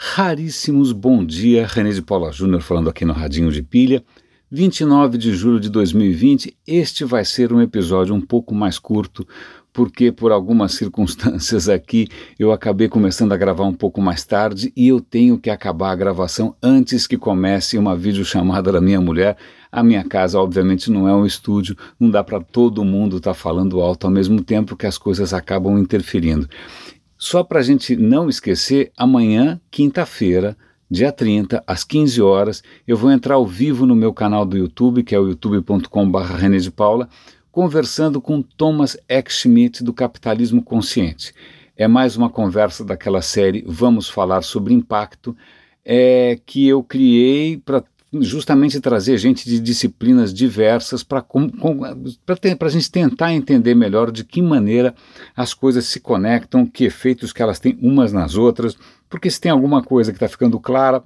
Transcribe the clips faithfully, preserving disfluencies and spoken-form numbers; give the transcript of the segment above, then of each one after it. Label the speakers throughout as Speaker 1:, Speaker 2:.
Speaker 1: Raríssimos bom dia, René de Paula Júnior falando aqui no Radinho de Pilha, vinte e nove de julho de dois mil e vinte. Este vai ser um episódio um pouco mais curto, porque por algumas circunstâncias aqui eu acabei começando a gravar um pouco mais tarde e eu tenho que acabar a gravação antes que comece uma videochamada da minha mulher. A minha casa obviamente não é um estúdio, não dá para todo mundo estar tá falando alto ao mesmo tempo, que as coisas acabam interferindo. Só para a gente não esquecer, amanhã, quinta-feira, dia trinta, às quinze horas, eu vou entrar ao vivo no meu canal do YouTube, que é o youtube ponto com barra René de Paula, conversando com Thomas Eck Schmidt do Capitalismo Consciente. É mais uma conversa daquela série Vamos Falar sobre Impacto, é, que eu criei para justamente trazer gente de disciplinas diversas para a gente tentar entender melhor de que maneira as coisas se conectam, que efeitos que elas têm umas nas outras, porque se tem alguma coisa que está ficando clara,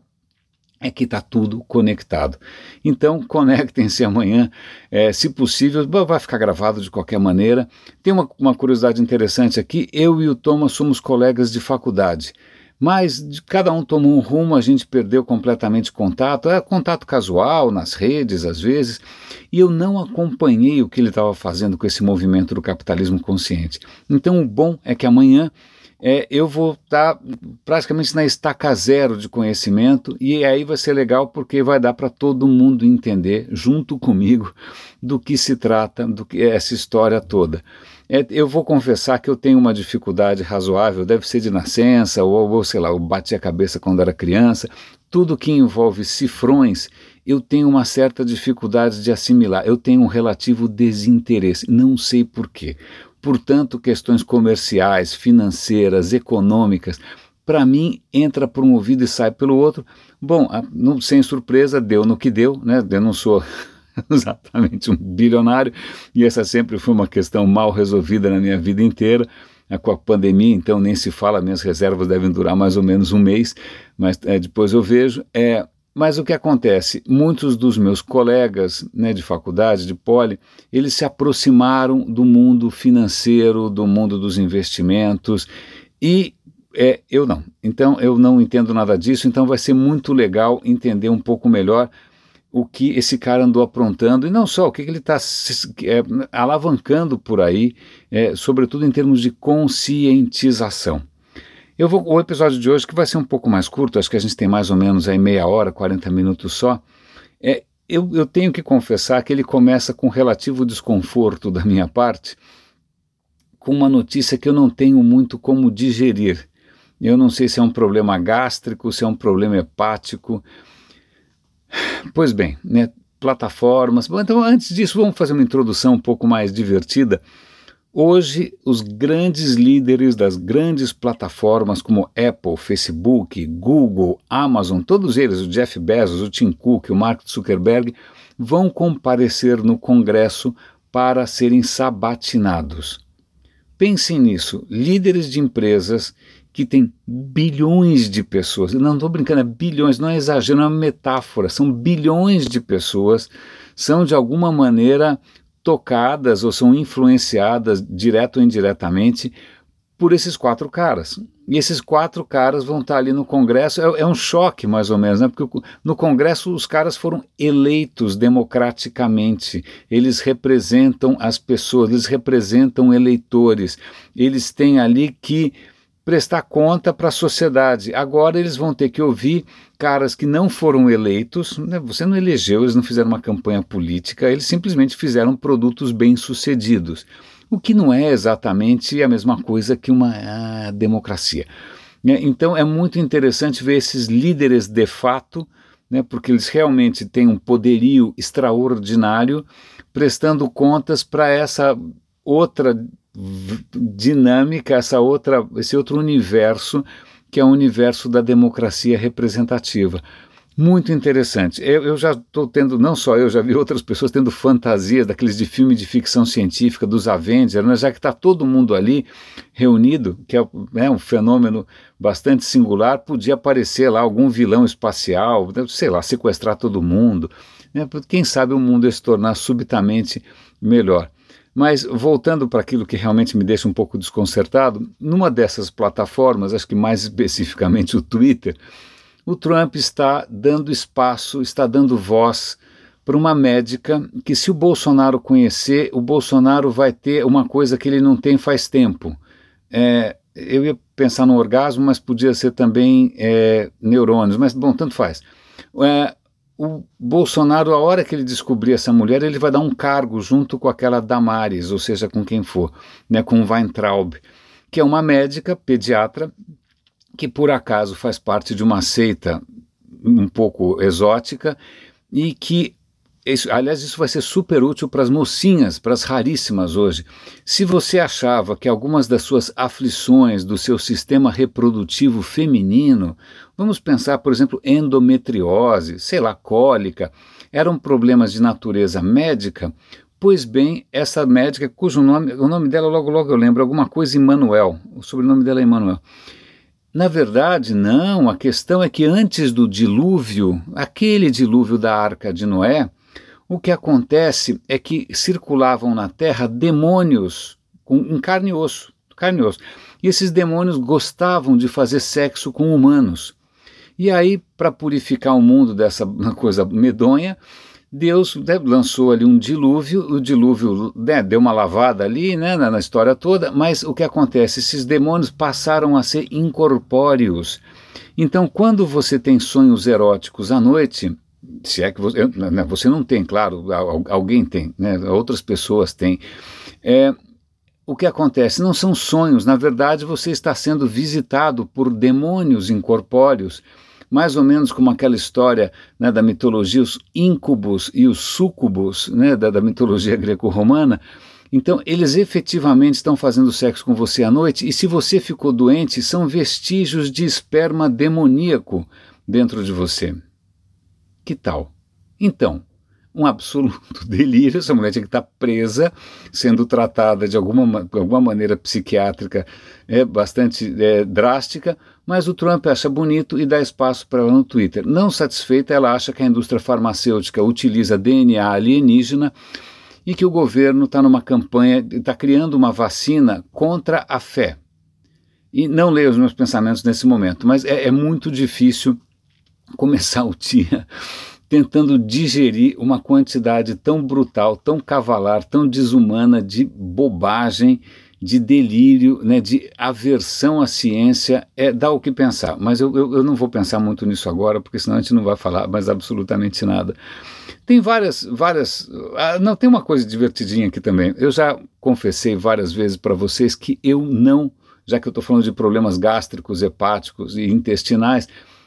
Speaker 1: é que está tudo conectado. Então, conectem-se amanhã, é, se possível, vai ficar gravado de qualquer maneira. Tem uma, uma curiosidade interessante aqui, eu e o Thomas somos colegas de faculdade, mas de cada um tomou um rumo, a gente perdeu completamente contato, é contato casual, nas redes às vezes, e eu não acompanhei o que ele estava fazendo com esse movimento do capitalismo consciente. Então o bom é que amanhã é, eu vou estar praticamente na estaca zero de conhecimento, e aí vai ser legal porque vai dar para todo mundo entender, junto comigo, do que se trata, do que é essa história toda. É, eu vou confessar que eu tenho uma dificuldade razoável, deve ser de nascença, ou, ou sei lá, eu bati a cabeça quando era criança. Tudo que envolve cifrões, eu tenho uma certa dificuldade de assimilar, eu tenho um relativo desinteresse, não sei porquê. Portanto, questões comerciais, financeiras, econômicas, para mim, entra por um ouvido e sai pelo outro. Bom, a, não, sem surpresa, deu no que deu, né? Eu não sou exatamente um bilionário, e essa sempre foi uma questão mal resolvida na minha vida inteira, é, com a pandemia, então nem se fala, minhas reservas devem durar mais ou menos um mês, mas é, depois eu vejo, é, mas o que acontece, muitos dos meus colegas, né, de faculdade, de poli, eles se aproximaram do mundo financeiro, do mundo dos investimentos, e é, eu não, então eu não entendo nada disso, então vai ser muito legal entender um pouco melhor o que esse cara andou aprontando, e não só, o que, que ele está é, alavancando por aí, é, sobretudo em termos de conscientização. Eu vou, o episódio de hoje, que vai ser um pouco mais curto, acho que a gente tem mais ou menos aí meia hora, quarenta minutos só, é, eu, eu tenho que confessar que ele começa com relativo desconforto da minha parte, com uma notícia que eu não tenho muito como digerir. Eu não sei se é um problema gástrico, se é um problema hepático. Pois bem, né, plataformas. Bom, então, antes disso, vamos fazer uma introdução um pouco mais divertida. Hoje, os grandes líderes das grandes plataformas como Apple, Facebook, Google, Amazon, todos eles, o Jeff Bezos, o Tim Cook, o Mark Zuckerberg, vão comparecer no Congresso para serem sabatinados. Pensem nisso, líderes de empresas que tem bilhões de pessoas, não estou brincando, é bilhões, não é exagero, não é uma metáfora, são bilhões de pessoas, são de alguma maneira tocadas ou são influenciadas, direto ou indiretamente, por esses quatro caras. E esses quatro caras vão estar ali no Congresso, é, é um choque mais ou menos, né? Porque no Congresso os caras foram eleitos democraticamente, eles representam as pessoas, eles representam eleitores, eles têm ali que prestar conta para a sociedade. Agora eles vão ter que ouvir caras que não foram eleitos, né? Você não elegeu, eles não fizeram uma campanha política, eles simplesmente fizeram produtos bem-sucedidos, o que não é exatamente a mesma coisa que uma ah, democracia. Então é muito interessante ver esses líderes de fato, né, porque eles realmente têm um poderio extraordinário, prestando contas para essa outra dinâmica, essa outra, esse outro universo, que é o universo da democracia representativa. Muito interessante. Eu, eu já estou tendo, não só eu, já vi outras pessoas tendo fantasias daqueles de filme de ficção científica, dos Avengers, né, já que está todo mundo ali reunido, que é, é um fenômeno bastante singular, podia aparecer lá algum vilão espacial, sei lá, sequestrar todo mundo, né, quem sabe o mundo ia se tornar subitamente melhor. Mas voltando para aquilo que realmente me deixa um pouco desconcertado, numa dessas plataformas, acho que mais especificamente o Twitter, o Trump está dando espaço, está dando voz para uma médica que, se o Bolsonaro conhecer, o Bolsonaro vai ter uma coisa que ele não tem faz tempo. É, eu ia pensar no orgasmo, mas podia ser também é, neurônios, mas bom, tanto faz. É, o Bolsonaro, a hora que ele descobrir essa mulher, ele vai dar um cargo junto com aquela Damares, ou seja, com quem for, né, com Weintraub, que é uma médica pediatra que por acaso faz parte de uma seita um pouco exótica e que, isso, aliás, isso vai ser super útil para as mocinhas, para as raríssimas hoje. Se você achava que algumas das suas aflições do seu sistema reprodutivo feminino, vamos pensar, por exemplo, endometriose, sei lá, cólica, eram problemas de natureza médica, pois bem, essa médica, cujo nome, o nome dela logo logo eu lembro, alguma coisa Emanuel, o sobrenome dela é Emanuel. Na verdade, não, a questão é que antes do dilúvio, aquele dilúvio da Arca de Noé, o que acontece é que circulavam na Terra demônios com, em carne e osso, carne e osso. E esses demônios gostavam de fazer sexo com humanos. E aí, para purificar o mundo dessa coisa medonha, Deus, né, lançou ali um dilúvio, o dilúvio, né, deu uma lavada ali, né, na, na história toda, mas o que acontece? Esses demônios passaram a ser incorpóreos. Então, quando você tem sonhos eróticos à noite, se é que você, você não tem, claro, alguém tem, né, outras pessoas têm, é, o que acontece? Não são sonhos, na verdade você está sendo visitado por demônios incorpóreos, mais ou menos como aquela história, né, da mitologia, os íncubos e os súcubos, né, da, da mitologia greco-romana. Então, eles efetivamente estão fazendo sexo com você à noite, e se você ficou doente, são vestígios de esperma demoníaco dentro de você. Que tal? Então, um absoluto delírio, essa mulher tinha que estar presa, sendo tratada de alguma, de alguma maneira psiquiátrica é, bastante é, drástica, mas o Trump acha bonito e dá espaço para ela no Twitter. Não satisfeita, ela acha que a indústria farmacêutica utiliza D N A alienígena e que o governo está numa campanha, está criando uma vacina contra a fé. E não leio os meus pensamentos nesse momento, mas é, é muito difícil começar o dia tentando digerir uma quantidade tão brutal, tão cavalar, tão desumana de bobagem, de delírio, né, de aversão à ciência, é, dá o que pensar. Mas eu, eu, eu não vou pensar muito nisso agora, porque senão a gente não vai falar mais absolutamente nada. Tem várias, várias, ah, não, tem uma coisa divertidinha aqui também. Eu já confessei várias vezes para vocês que eu não, já que eu estou falando de problemas gástricos, hepáticos e intestinais,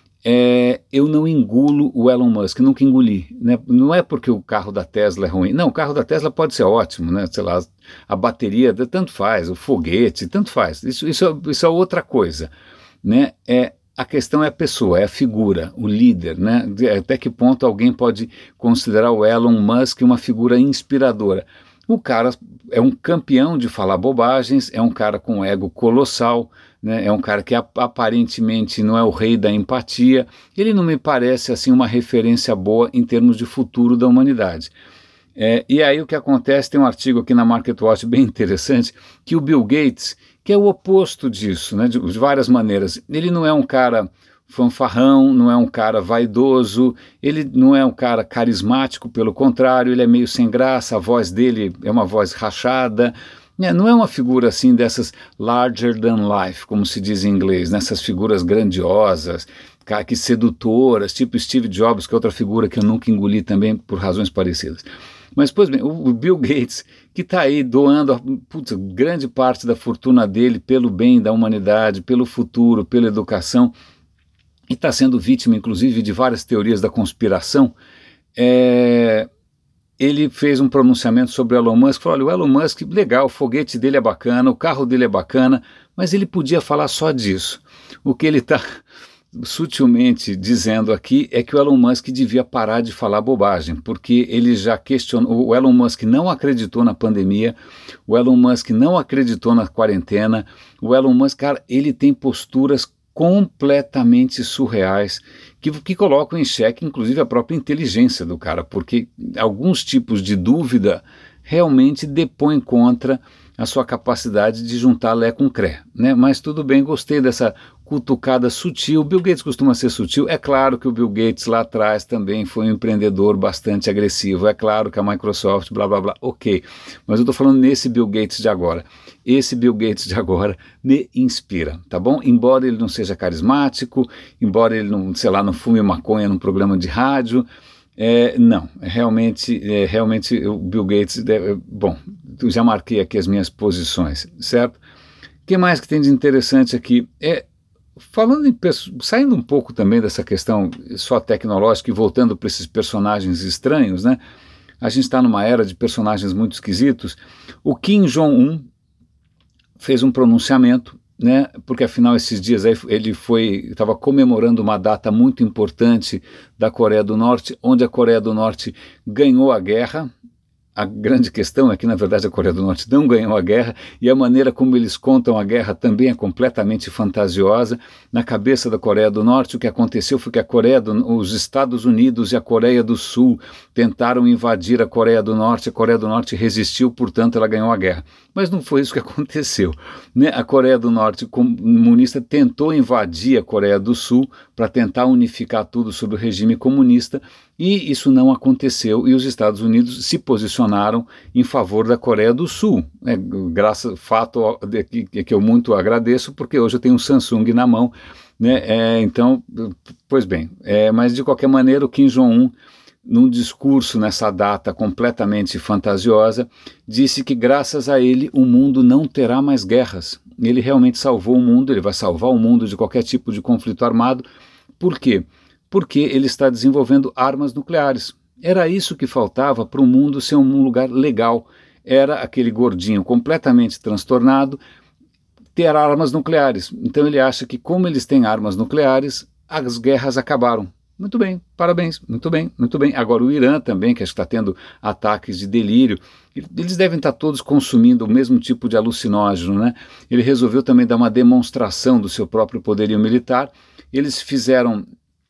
Speaker 1: É, eu não engulo o Elon Musk, nunca engoli, né? Não é porque o carro da Tesla é ruim, não, o carro da Tesla pode ser ótimo, né? Sei lá, a bateria, tanto faz, o foguete, tanto faz, isso, isso, isso é outra coisa, né? É, a questão é a pessoa, é a figura, o líder, né? Até que ponto alguém pode considerar o Elon Musk uma figura inspiradora? O cara é um campeão de falar bobagens, é um cara com ego colossal, né, é um cara que ap- aparentemente não é o rei da empatia. Ele não me parece assim uma referência boa em termos de futuro da humanidade. É, e aí o que acontece, tem um artigo aqui na MarketWatch bem interessante, que o Bill Gates, que é o oposto disso, né, de, de várias maneiras, ele não é um cara fanfarrão, não é um cara vaidoso, ele não é um cara carismático, pelo contrário, ele é meio sem graça, a voz dele é uma voz rachada, né? Não é uma figura assim dessas larger than life, como se diz em inglês, nessas figuras grandiosas, que sedutoras, tipo Steve Jobs, que é outra figura que eu nunca engoli também por razões parecidas. Mas, pois bem, o Bill Gates, que está aí doando putz, grande parte da fortuna dele pelo bem da humanidade, pelo futuro, pela educação, e está sendo vítima, inclusive, de várias teorias da conspiração, é, ele fez um pronunciamento sobre o Elon Musk, falou, olha, o Elon Musk, legal, o foguete dele é bacana, o carro dele é bacana, mas ele podia falar só disso. O que ele está sutilmente dizendo aqui é que o Elon Musk devia parar de falar bobagem, porque ele já questionou, o Elon Musk não acreditou na pandemia, o Elon Musk não acreditou na quarentena, o Elon Musk, cara, ele tem posturas completamente surreais, que, que colocam em xeque, inclusive, a própria inteligência do cara, porque alguns tipos de dúvida realmente depõe contra a sua capacidade de juntar Lé com Cré, né? Mas tudo bem, gostei dessa cutucada sutil. Bill Gates costuma ser sutil. É claro que o Bill Gates lá atrás também foi um empreendedor bastante agressivo. É claro que a Microsoft, blá blá blá, ok. Mas eu estou falando nesse Bill Gates de agora. Esse Bill Gates de agora me inspira, tá bom? Embora ele não seja carismático, embora ele não, sei lá, não fume maconha num programa de rádio, É, não, realmente, é, realmente o Bill Gates, é, bom, eu já marquei aqui as minhas posições, certo? O que mais que tem de interessante aqui? É, falando em, saindo um pouco também dessa questão só tecnológica e voltando para esses personagens estranhos, né? A gente está numa era de personagens muito esquisitos. O Kim Jong-un fez um pronunciamento, né, porque afinal esses dias aí ele foi, estava comemorando uma data muito importante da Coreia do Norte, onde a Coreia do Norte ganhou a guerra. A grande questão é que, na verdade, a Coreia do Norte não ganhou a guerra e a maneira como eles contam a guerra também é completamente fantasiosa. Na cabeça da Coreia do Norte, o que aconteceu foi que a Coreia do, os Estados Unidos e a Coreia do Sul tentaram invadir a Coreia do Norte, a Coreia do Norte resistiu, portanto ela ganhou a guerra. Mas não foi isso que aconteceu, né? A Coreia do Norte comunista tentou invadir a Coreia do Sul para tentar unificar tudo sob o regime comunista, e isso não aconteceu, e os Estados Unidos se posicionaram em favor da Coreia do Sul. É, graças, fato de, que, que eu muito agradeço, porque hoje eu tenho um Samsung na mão, né? É, então, pois bem, é, mas de qualquer maneira o Kim Jong-un, num discurso nessa data completamente fantasiosa, disse que graças a ele o mundo não terá mais guerras. Ele realmente salvou o mundo, ele vai salvar o mundo de qualquer tipo de conflito armado. Por quê? Porque ele está desenvolvendo armas nucleares. Era isso que faltava para o mundo ser um lugar legal. Era aquele gordinho completamente transtornado ter armas nucleares. Então ele acha que como eles têm armas nucleares, as guerras acabaram. Muito bem, parabéns, muito bem, muito bem. Agora o Irã também, que está tendo ataques de delírio, eles devem estar todos consumindo o mesmo tipo de alucinógeno, né? Ele resolveu também dar uma demonstração do seu próprio poderio militar. Eles fizeram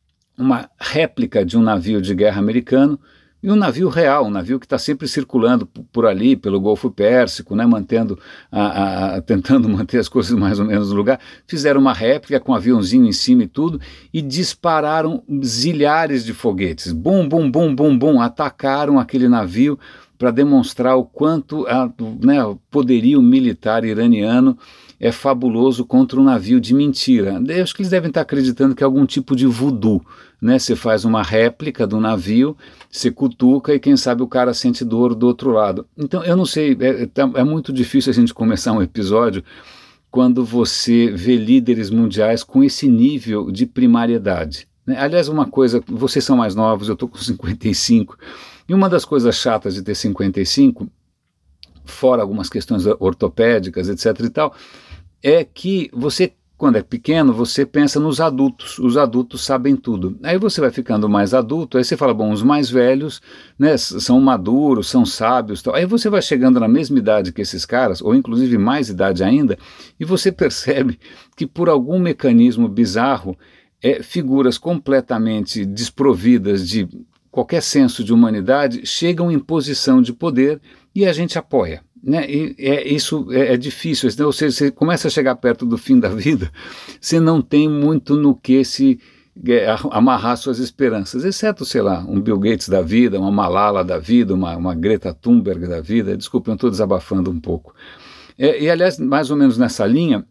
Speaker 1: uma réplica de um navio de guerra americano, e um navio real, um navio que está sempre circulando por ali, pelo Golfo Pérsico, né, mantendo a, a, tentando manter as coisas mais ou menos no lugar. Fizeram uma réplica com um aviãozinho em cima e tudo, e dispararam zilhares de foguetes. Bum, bum, bum, bum, bum, atacaram aquele navio para demonstrar o quanto a, né, o poderio militar iraniano é fabuloso contra um navio de mentira. Eu acho que eles devem estar acreditando que é algum tipo de voodoo, né? Você faz uma réplica do navio, você cutuca e quem sabe o cara sente dor do outro lado. Então eu não sei, é, é muito difícil a gente começar um episódio quando você vê líderes mundiais com esse nível de primariedade, né? Aliás, uma coisa, vocês são mais novos, eu estou com cinquenta e cinco, e uma das coisas chatas de ter cinquenta e cinco, fora algumas questões ortopédicas, etc e tal, é que você, quando é pequeno, você pensa nos adultos, os adultos sabem tudo. Aí você vai ficando mais adulto, aí você fala, bom, os mais velhos, né, são maduros, são sábios, tal. Aí você vai chegando na mesma idade que esses caras, ou inclusive mais idade ainda, e você percebe que por algum mecanismo bizarro, é, figuras completamente desprovidas de qualquer senso de humanidade chegam em posição de poder e a gente apoia. Né? E é, isso é, é difícil, ou seja, você começa a chegar perto do fim da vida, você não tem muito no que se é, amarrar suas esperanças, exceto, sei lá, um Bill Gates da vida, uma Malala da vida, uma, uma Greta Thunberg da vida. Desculpa, eu estou desabafando um pouco. É, e aliás, mais ou menos nessa linha,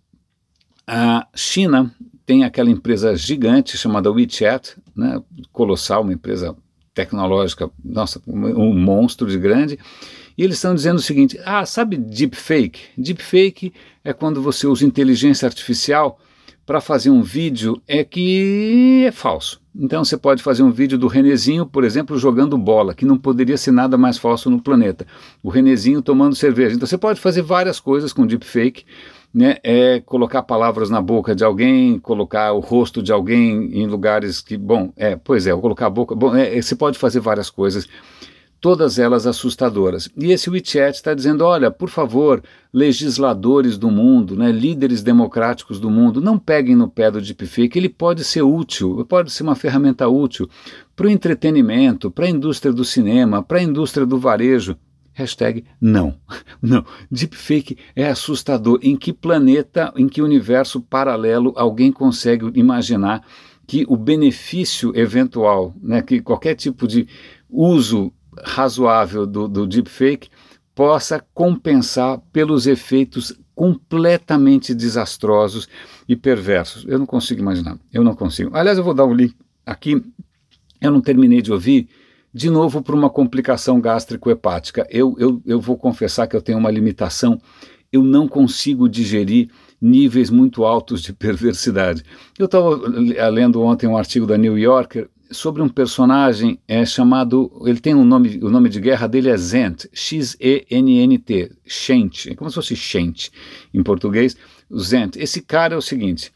Speaker 1: a China tem aquela empresa gigante chamada WeChat, né? Colossal, uma empresa tecnológica, nossa, um monstro de grande. E eles estão dizendo o seguinte, ah, sabe deepfake? Deepfake é quando você usa inteligência artificial para fazer um vídeo é que é falso. Então você pode fazer um vídeo do Renezinho, por exemplo, jogando bola, que não poderia ser nada mais falso no planeta. O Renezinho tomando cerveja. Então você pode fazer várias coisas com deepfake, né? É colocar palavras na boca de alguém, colocar o rosto de alguém em lugares que, bom, é, pois é, colocar a boca, bom, é, você pode fazer várias coisas, todas elas assustadoras. E esse WeChat está dizendo, olha, por favor, legisladores do mundo, né, líderes democráticos do mundo, não peguem no pé do deepfake, ele pode ser útil, pode ser uma ferramenta útil para o entretenimento, para a indústria do cinema, para a indústria do varejo. Hashtag não. Não. Deepfake é assustador. Em que planeta, em que universo paralelo alguém consegue imaginar que o benefício eventual, né, que qualquer tipo de uso razoável do, do deepfake possa compensar pelos efeitos completamente desastrosos e perversos? Eu não consigo imaginar. Eu não consigo. Aliás, eu vou dar um link aqui. Eu não terminei de ouvir. De novo, por uma complicação gástrico-hepática. Eu, eu, eu vou confessar que eu tenho uma limitação. Eu não consigo digerir níveis muito altos de perversidade. Eu estava lendo ontem um artigo da New Yorker sobre um personagem é, chamado, ele tem um nome, o nome de guerra dele é Zent, X E N N T, Shent, é como se fosse Shent em português, Zent. Esse cara é o seguinte,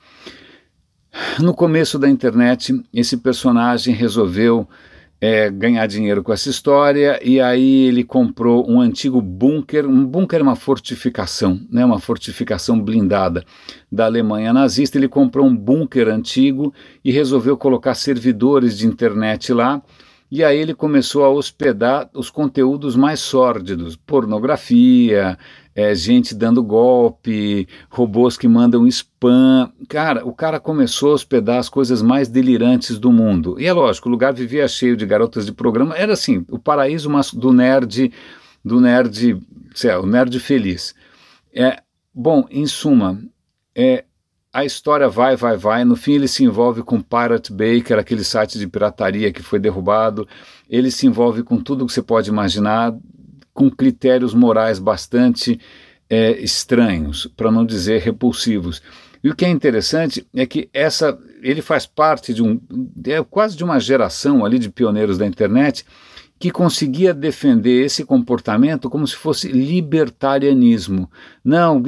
Speaker 1: no começo da internet, esse personagem resolveu É, ganhar dinheiro com essa história, e aí ele comprou um antigo bunker, um bunker é uma fortificação, né, uma fortificação blindada da Alemanha nazista. Ele comprou um bunker antigo e resolveu colocar servidores de internet lá, e aí ele começou a hospedar os conteúdos mais sórdidos, pornografia, é, gente dando golpe, robôs que mandam spam. Cara, o cara começou a hospedar as coisas mais delirantes do mundo. E é lógico, o lugar vivia cheio de garotas de programa, era assim, o paraíso do nerd, do nerd, sei lá, o nerd feliz. É, bom, em suma, é, a história vai, vai, vai, no fim ele se envolve com Pirate Bay, que era aquele site de pirataria que foi derrubado, ele se envolve com tudo que você pode imaginar, com critérios morais bastante é, estranhos, para não dizer repulsivos. E o que é interessante é que essa, ele faz parte de um, é quase de uma geração ali de pioneiros da internet que conseguia defender esse comportamento como se fosse libertarianismo. Não,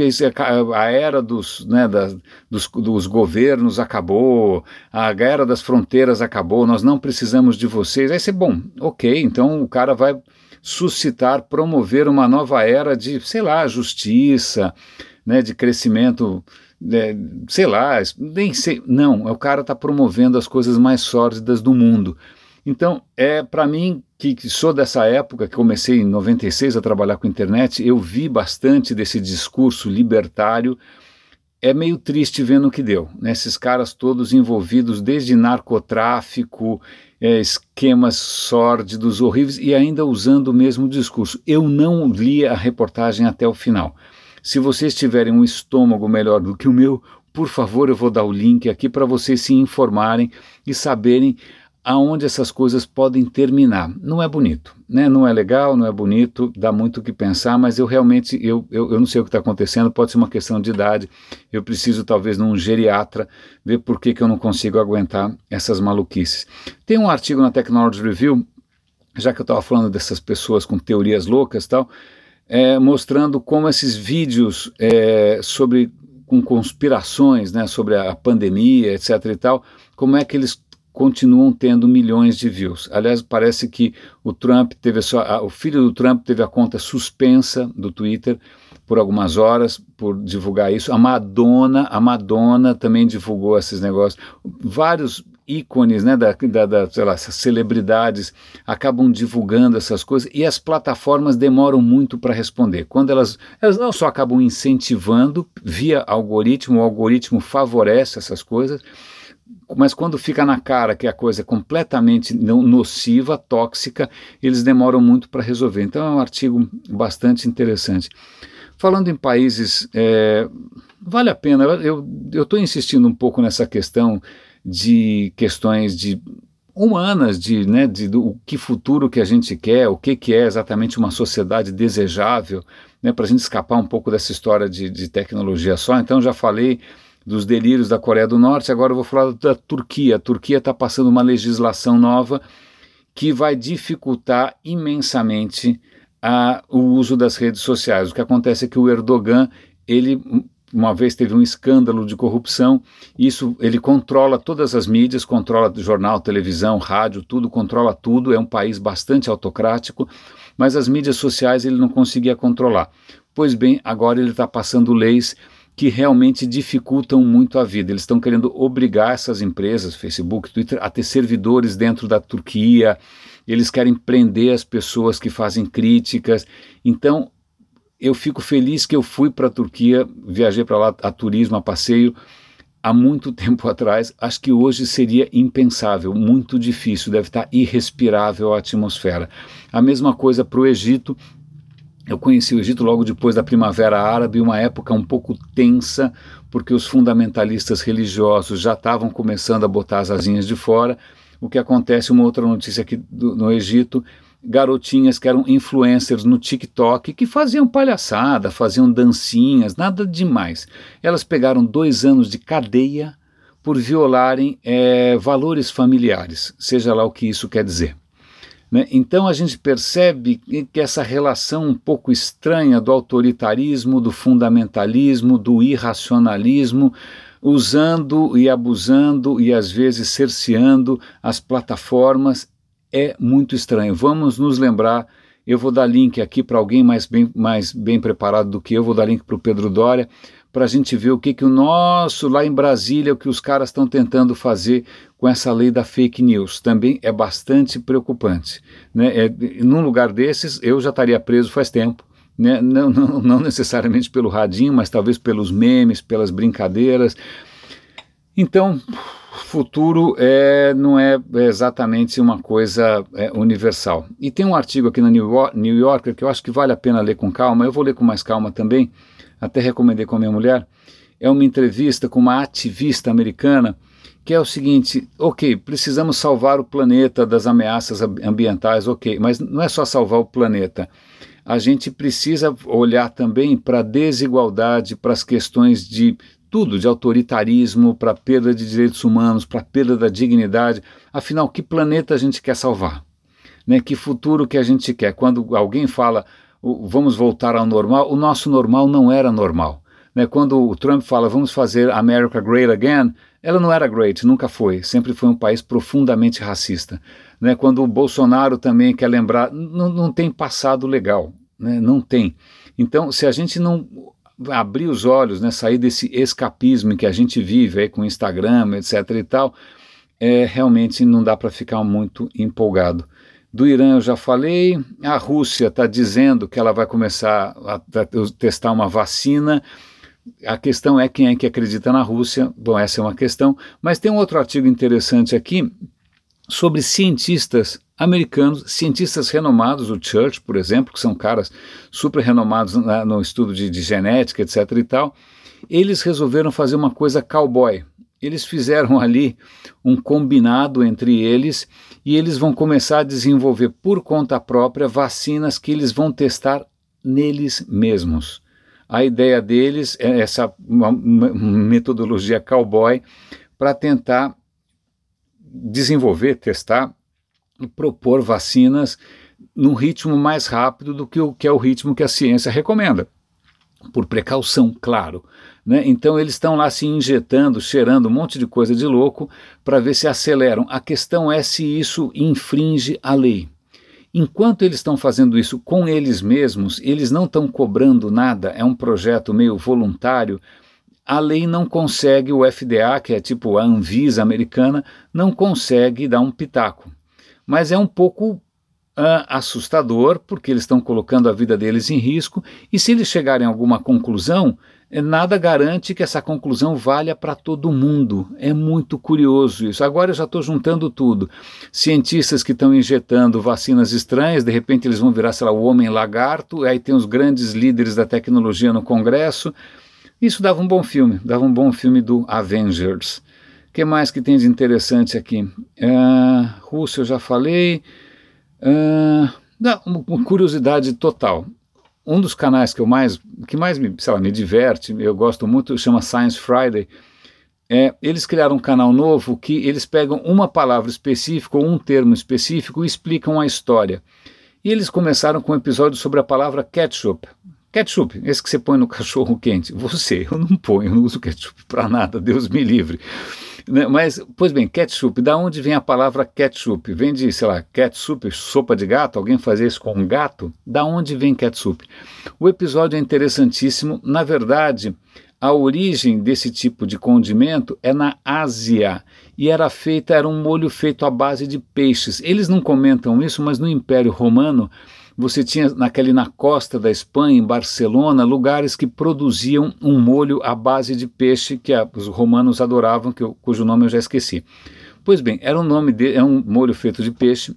Speaker 1: a era dos, né, da, dos, dos governos acabou, a era das fronteiras acabou, nós não precisamos de vocês. Aí você, bom, ok, então o cara vai suscitar, promover uma nova era de, sei lá, justiça, né, de crescimento, é, sei lá, nem sei, não, o cara está promovendo as coisas mais sórdidas do mundo. Então, é para mim, que, que sou dessa época, que comecei em noventa e seis a trabalhar com internet, eu vi bastante desse discurso libertário. É meio triste vendo o que deu, né? Esses caras todos envolvidos desde narcotráfico, é, esquemas sórdidos, horríveis, e ainda usando o mesmo discurso. Eu não li a reportagem até o final. Se vocês tiverem um estômago melhor do que o meu, por favor, eu vou dar o link aqui para vocês se informarem e saberem aonde essas coisas podem terminar. Não é bonito, né? Não é legal, não é bonito, dá muito o que pensar, mas eu realmente, eu, eu, eu não sei o que está acontecendo, pode ser uma questão de idade, eu preciso talvez num geriatra ver por que, que eu não consigo aguentar essas maluquices. Tem um artigo na Technology Review, já que eu estava falando dessas pessoas com teorias loucas e tal, é, mostrando como esses vídeos é, sobre, com conspirações, né, sobre a pandemia, etc e tal, como é que eles continuam tendo milhões de views. Aliás, parece que o Trump teve só, a, o filho do Trump teve a conta suspensa do Twitter por algumas horas por divulgar isso. A Madonna, a Madonna também divulgou esses negócios. Vários ícones, né, da, da, da, sei lá, essas celebridades acabam divulgando essas coisas e as plataformas demoram muito para responder. Quando elas, elas não só acabam incentivando via algoritmo, o algoritmo favorece essas coisas, mas quando fica na cara que a coisa é completamente nociva, tóxica, eles demoram muito para resolver. Então é um artigo bastante interessante. Falando em países, é, vale a pena, eu estou insistindo um pouco nessa questão de questões de humanas, de, né, de do que futuro que a gente quer, o que, que é exatamente uma sociedade desejável, né, para a gente escapar um pouco dessa história de, de tecnologia só. Então já falei dos delírios da Coreia do Norte, agora eu vou falar da Turquia. A Turquia está passando uma legislação nova que vai dificultar imensamente a, o uso das redes sociais. O que acontece é que o Erdogan, ele uma vez teve um escândalo de corrupção, isso ele controla todas as mídias, controla jornal, televisão, rádio, tudo, controla tudo, é um país bastante autocrático, mas as mídias sociais ele não conseguia controlar. Pois bem, agora ele está passando leis que realmente dificultam muito a vida. Eles estão querendo obrigar essas empresas, Facebook, Twitter, a ter servidores dentro da Turquia. Eles querem prender as pessoas que fazem críticas. Então, eu fico feliz que eu fui para a Turquia, viajei para lá a turismo, a passeio, há muito tempo atrás. Acho que hoje seria impensável, muito difícil, deve estar irrespirável a atmosfera. A mesma coisa para o Egito. Eu conheci o Egito logo depois da Primavera Árabe, uma época um pouco tensa, porque os fundamentalistas religiosos já estavam começando a botar as asinhas de fora. O que acontece, uma outra notícia aqui do, no Egito, garotinhas que eram influencers no TikTok, que faziam palhaçada, faziam dancinhas, nada demais. Elas pegaram dois anos de cadeia por violarem é, valores familiares, seja lá o que isso quer dizer. Né? Então a gente percebe que essa relação um pouco estranha do autoritarismo, do fundamentalismo, do irracionalismo, usando e abusando e às vezes cerceando as plataformas, é muito estranho. Vamos nos lembrar, eu vou dar link aqui para alguém mais bem, mais bem preparado do que eu, vou dar link para o Pedro Doria, para a gente ver o que, que o nosso, lá em Brasília, o que os caras estão tentando fazer com essa lei da fake news. Também é bastante preocupante. Né? É, num lugar desses, eu já estaria preso faz tempo. Né? Não, não, não necessariamente pelo radinho, mas talvez pelos memes, pelas brincadeiras. Então, futuro é, não é exatamente uma coisa é, universal. E tem um artigo aqui na New Yorker que eu acho que vale a pena ler com calma, eu vou ler com mais calma também, até recomendei com a minha mulher. É uma entrevista com uma ativista americana, que é o seguinte: ok, precisamos salvar o planeta das ameaças ambientais, ok, mas não é só salvar o planeta. A gente precisa olhar também para a desigualdade, para as questões de tudo, de autoritarismo, para a perda de direitos humanos, para a perda da dignidade. Afinal, que planeta a gente quer salvar? Né? Que futuro que a gente quer? Quando alguém fala, vamos voltar ao normal, o nosso normal não era normal. Né? Quando o Trump fala, vamos fazer America Great Again, ela não era great, nunca foi, sempre foi um país profundamente racista. Né? Quando o Bolsonaro também quer lembrar, não, não tem passado legal, né? Não tem. Então, se a gente não abrir os olhos, né, sair desse escapismo que a gente vive aí com o Instagram, etc e tal, é, realmente não dá para ficar muito empolgado. Do Irã eu já falei, a Rússia está dizendo que ela vai começar a, a testar uma vacina. A questão é quem é que acredita na Rússia. Bom, essa é uma questão, mas tem um outro artigo interessante aqui sobre cientistas americanos, cientistas renomados, o Church, por exemplo, que são caras super renomados na, no estudo de, de genética, etc e tal. Eles resolveram fazer uma coisa cowboy. Eles fizeram ali um combinado entre eles e eles vão começar a desenvolver por conta própria vacinas que eles vão testar neles mesmos. A ideia deles é essa uma, uma metodologia cowboy para tentar desenvolver, testar e propor vacinas num ritmo mais rápido do que o que é o ritmo que a ciência recomenda, por precaução, claro. Né? Então eles estão lá se injetando, cheirando um monte de coisa de louco para ver se aceleram. A questão é se isso infringe a lei. Enquanto eles estão fazendo isso com eles mesmos, eles não estão cobrando nada, é um projeto meio voluntário. A lei não consegue, o F D A, que é tipo a Anvisa americana, não consegue dar um pitaco. Mas é um pouco uh, assustador, porque eles estão colocando a vida deles em risco, e se eles chegarem a alguma conclusão, nada garante que essa conclusão valha para todo mundo. É muito curioso isso. Agora eu já estou juntando tudo. Cientistas que estão injetando vacinas estranhas, de repente eles vão virar, sei lá, o homem lagarto, aí tem os grandes líderes da tecnologia no Congresso. Isso dava um bom filme, dava um bom filme do Avengers. O que mais que tem de interessante aqui? Uh, Rússia eu já falei. Uh, não, uma curiosidade total. Um dos canais que eu mais, que mais me, sei lá, me diverte, eu gosto muito, chama Science Friday. É, eles criaram um canal novo que eles pegam uma palavra específica ou um termo específico e explicam a história. E eles começaram com um episódio sobre a palavra ketchup. Ketchup, esse que você põe no cachorro quente. Você, eu não ponho, eu não uso ketchup para nada, Deus me livre. Né? Mas, pois bem, ketchup, da onde vem a palavra ketchup? Vem de, sei lá, ketchup, sopa de gato? Alguém fazia isso com um gato? Da onde vem ketchup? O episódio é interessantíssimo. Na verdade, A origem desse tipo de condimento é na Ásia e era feita, era um molho feito à base de peixes. Eles não comentam isso, mas no Império Romano você tinha naquele, na costa da Espanha, em Barcelona, lugares que produziam um molho à base de peixe que a, os romanos adoravam, que eu, cujo nome eu já esqueci. Pois bem, era um nome de, é um molho feito de peixe,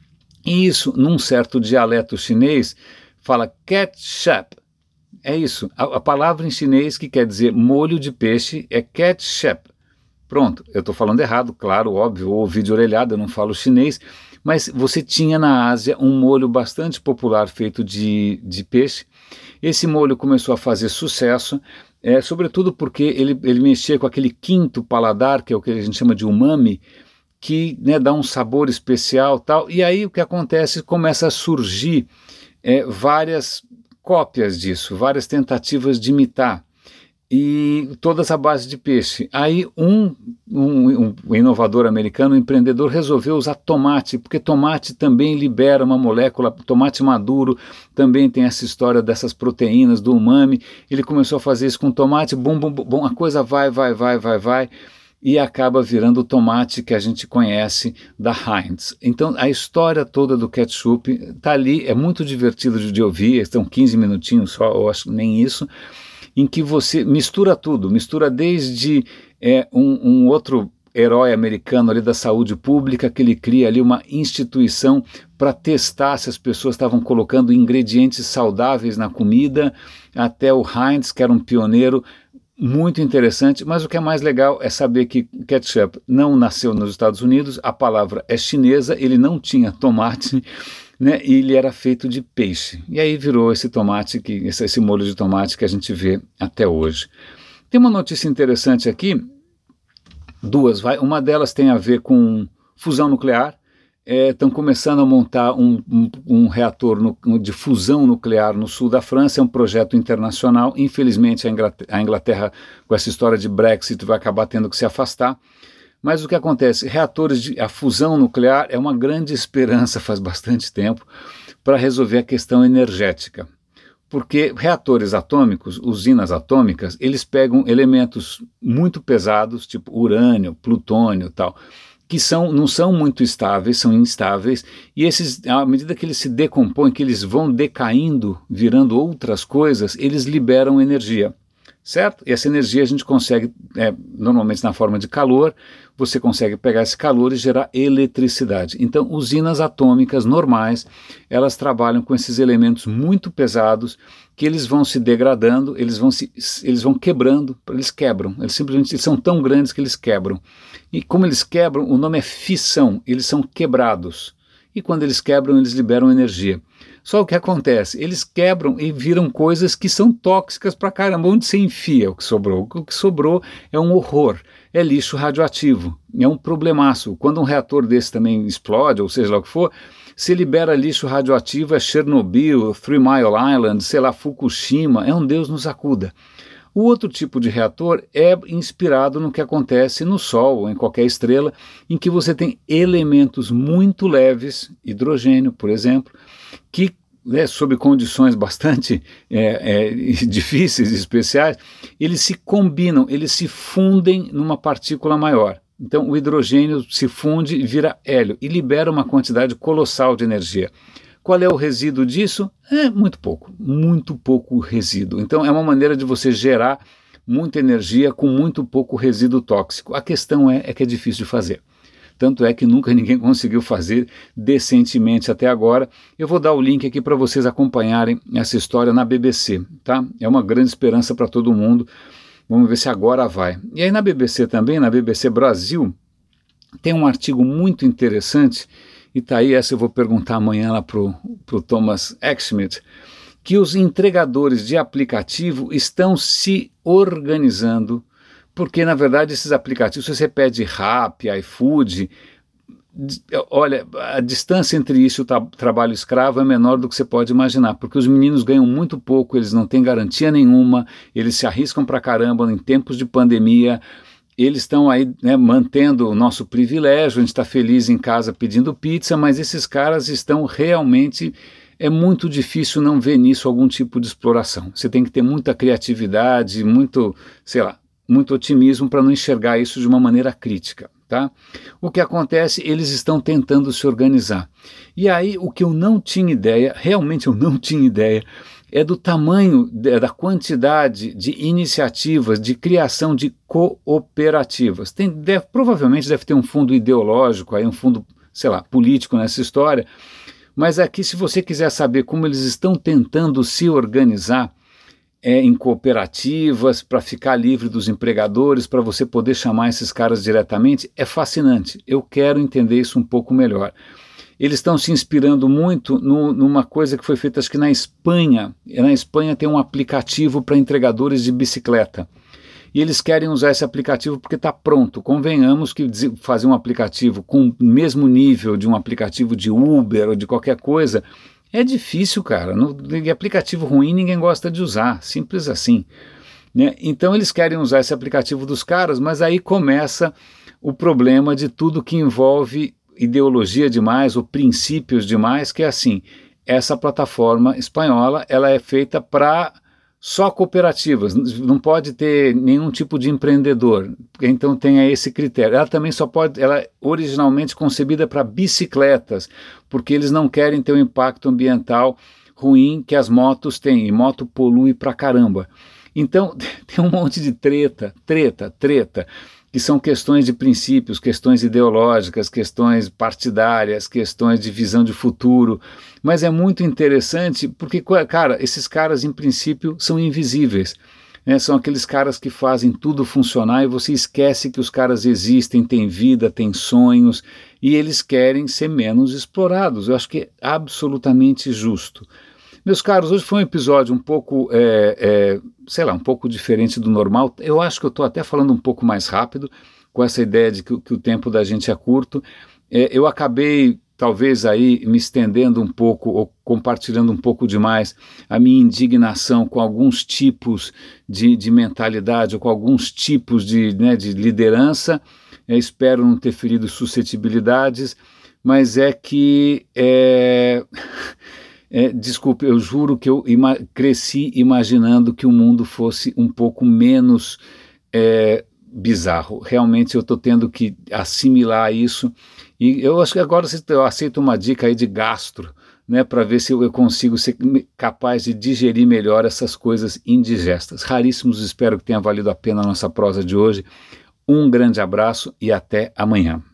Speaker 1: e isso, num certo dialeto chinês, fala ketchup. É isso, a, a palavra em chinês que quer dizer molho de peixe é ketchup. Pronto, eu estou falando errado, claro, óbvio, ouvi de orelhada, eu não falo chinês, mas você tinha na Ásia um molho bastante popular feito de, de peixe. Esse molho começou a fazer sucesso, é, sobretudo porque ele, ele mexia com aquele quinto paladar, que é o que a gente chama de umami, que, né, dá um sabor especial tal, e aí o que acontece, começa a surgir é, várias cópias disso, várias tentativas de imitar, e todas à base de peixe. Aí um, um, um inovador americano, um empreendedor, resolveu usar tomate, porque tomate também libera uma molécula, tomate maduro também tem essa história dessas proteínas do umami. Ele começou a fazer isso com tomate, bom, bom, bom, a coisa vai, vai, vai, vai, vai, e acaba virando o tomate que a gente conhece da Heinz. Então a história toda do ketchup está ali, é muito divertido de, de ouvir, estão quinze minutinhos só, eu acho nem isso, em que você mistura tudo, mistura desde é, um, um outro herói americano ali da saúde pública, que ele cria ali uma instituição para testar se as pessoas estavam colocando ingredientes saudáveis na comida, até o Heinz, que era um pioneiro muito interessante, mas o que é mais legal é saber que ketchup não nasceu nos Estados Unidos, a palavra é chinesa, ele não tinha tomate, né, e ele era feito de peixe. E aí virou esse tomate, que, esse, esse molho de tomate que a gente vê até hoje. Tem uma notícia interessante aqui, duas, vai, uma delas tem a ver com fusão nuclear. Estão é, começando a montar um, um, um reator no, de fusão nuclear no sul da França, é um projeto internacional. Infelizmente a Inglaterra, a Inglaterra, com essa história de Brexit, vai acabar tendo que se afastar. Mas o que acontece? Reatores de a fusão nuclear é uma grande esperança faz bastante tempo para resolver a questão energética. Porque reatores atômicos, usinas atômicas, eles pegam elementos muito pesados, tipo urânio, plutônio e tal, que são, não são muito estáveis, são instáveis, e esses, à medida que eles se decompõem, que eles vão decaindo, virando outras coisas, eles liberam energia, certo? E essa energia a gente consegue, é, normalmente na forma de calor, você consegue pegar esse calor e gerar eletricidade. Então, usinas atômicas normais, elas trabalham com esses elementos muito pesados, que eles vão se degradando, eles vão, se, eles vão quebrando, eles quebram, eles simplesmente eles são tão grandes que eles quebram. E como eles quebram, o nome é fissão, eles são quebrados. E quando eles quebram, eles liberam energia. Só o que acontece? Eles quebram e viram coisas que são tóxicas pra caramba. Onde você enfia o que sobrou? O que sobrou é um horror, é lixo radioativo, é um problemaço. Quando um reator desse também explode, ou seja lá o que for, se libera lixo radioativo, é Chernobyl, Three Mile Island, sei lá, Fukushima, é um Deus nos acuda. O outro tipo de reator é inspirado no que acontece no Sol ou em qualquer estrela, em que você tem elementos muito leves, hidrogênio, por exemplo, que, né, sob condições bastante é, é, difíceis e especiais, eles se combinam, eles se fundem numa partícula maior. Então o hidrogênio se funde e vira hélio e libera uma quantidade colossal de energia. Qual é o resíduo disso? É muito pouco, muito pouco resíduo. Então é uma maneira de você gerar muita energia com muito pouco resíduo tóxico. A questão é, é que é difícil de fazer. Tanto é que nunca ninguém conseguiu fazer decentemente até agora. Eu vou dar o link aqui para vocês acompanharem essa história na B B C, tá? É uma grande esperança para todo mundo. Vamos ver se agora vai. E aí na B B C também, na B B C Brasil, tem um artigo muito interessante. E tá aí, essa eu vou perguntar amanhã lá para o Thomas Eckschmidt, que os entregadores de aplicativo estão se organizando, porque na verdade esses aplicativos, se você pede Rappi, iFood, olha, a distância entre isso e o tra trabalho escravo é menor do que você pode imaginar, porque os meninos ganham muito pouco, eles não têm garantia nenhuma, eles se arriscam pra caramba em tempos de pandemia. Eles estão aí, né, mantendo o nosso privilégio, a gente está feliz em casa pedindo pizza, mas esses caras estão realmente é muito difícil não ver nisso algum tipo de exploração. Você tem que ter muita criatividade, muito, sei lá, muito otimismo para não enxergar isso de uma maneira crítica. Tá? O que acontece, eles estão tentando se organizar. E aí, o que eu não tinha ideia, realmente eu não tinha ideia, é do tamanho, da quantidade de iniciativas de criação de cooperativas. Tem, deve, provavelmente deve ter um fundo ideológico, aí um fundo, sei lá, político nessa história, mas aqui, se você quiser saber como eles estão tentando se organizar, É, em cooperativas, para ficar livre dos empregadores, para você poder chamar esses caras diretamente, é fascinante. Eu quero entender isso um pouco melhor. Eles estão se inspirando muito no, numa coisa que foi feita, acho que na Espanha. Na Espanha tem um aplicativo para entregadores de bicicleta. E eles querem usar esse aplicativo porque está pronto. Convenhamos que fazer um aplicativo com o mesmo nível de um aplicativo de Uber ou de qualquer coisa é difícil, cara. No, aplicativo ruim ninguém gosta de usar, simples assim. Né? Então eles querem usar esse aplicativo dos caras, mas aí começa o problema de tudo que envolve ideologia demais ou princípios demais, que é assim, essa plataforma espanhola ela é feita para só cooperativas, não pode ter nenhum tipo de empreendedor, então tem esse critério. Ela também só pode, ela é originalmente concebida para bicicletas, porque eles não querem ter um impacto ambiental ruim que as motos têm, e moto polui pra caramba. Então tem um monte de treta, treta, treta, que são questões de princípios, questões ideológicas, questões partidárias, questões de visão de futuro, mas é muito interessante porque, cara, esses caras em princípio são invisíveis, né? São aqueles caras que fazem tudo funcionar e você esquece que os caras existem, têm vida, têm sonhos e eles querem ser menos explorados. Eu acho que é absolutamente justo. Meus caros, hoje foi um episódio um pouco, é, é, sei lá, um pouco diferente do normal. Eu acho que eu estou até falando um pouco mais rápido, com essa ideia de que, que o tempo da gente é curto. É, eu acabei, talvez, aí me estendendo um pouco, ou compartilhando um pouco demais a minha indignação com alguns tipos de, de mentalidade, ou com alguns tipos de, né, de liderança. É, espero não ter ferido suscetibilidades, mas é que... É... É, desculpe, eu juro que eu ima- cresci imaginando que o mundo fosse um pouco menos é, bizarro. Realmente eu estou tendo que assimilar isso e eu acho que agora eu aceito uma dica aí de gastro, né, para ver se eu, eu consigo ser capaz de digerir melhor essas coisas indigestas. Raríssimos, espero que tenha valido a pena a nossa prosa de hoje. Um grande abraço e até amanhã.